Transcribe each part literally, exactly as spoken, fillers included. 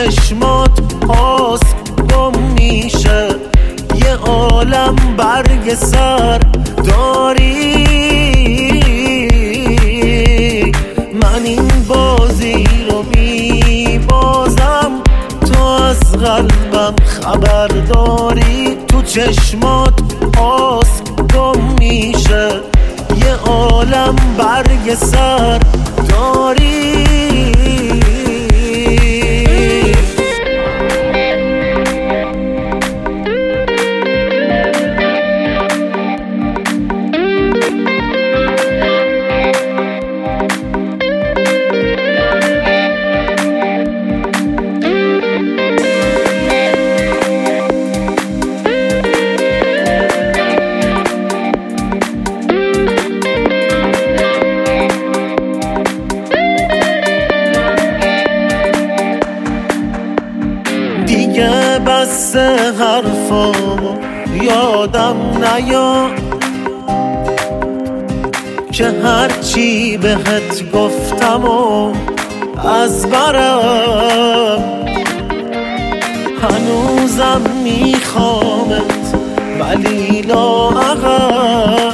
چشمات آسک گم میشه، یه عالم برگ سر داری. من این بازی رو میبازم، تو از قلبم خبر داری. تو چشمات آسک گم میشه، یه عالم برگ سر داری. دیگه بس حرفامو یادم نیا، که هرچی بهت گفتم و از برم هنوزم میخوامت ولی لااقل.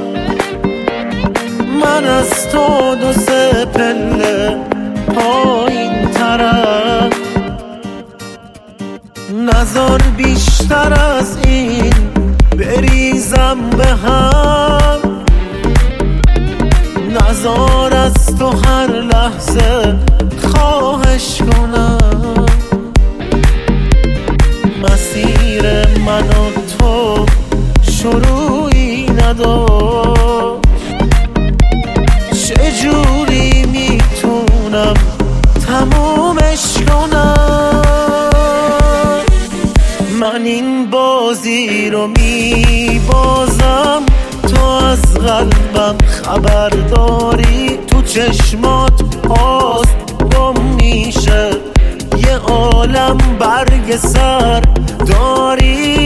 من از تو دو سه پله پایین ترم، نذار بیشتر از این بریزم به هم. نذار از تو هر لحظه خواهش کنم. مسیر من و تو شروعی نداشت، چجوری میتونم تمومش کنم؟ من این بازی رو میبازم، تو از قلبم خبر داری. تو چشمات آسک گم میشه، یه عالم برگ سر داری.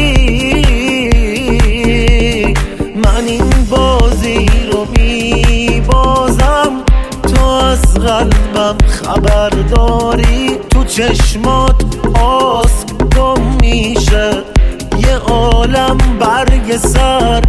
من این بازی رو میبازم، تو از قلبم خبر داری. تو چشمات آسک گم میشه، یه عالم برگ سر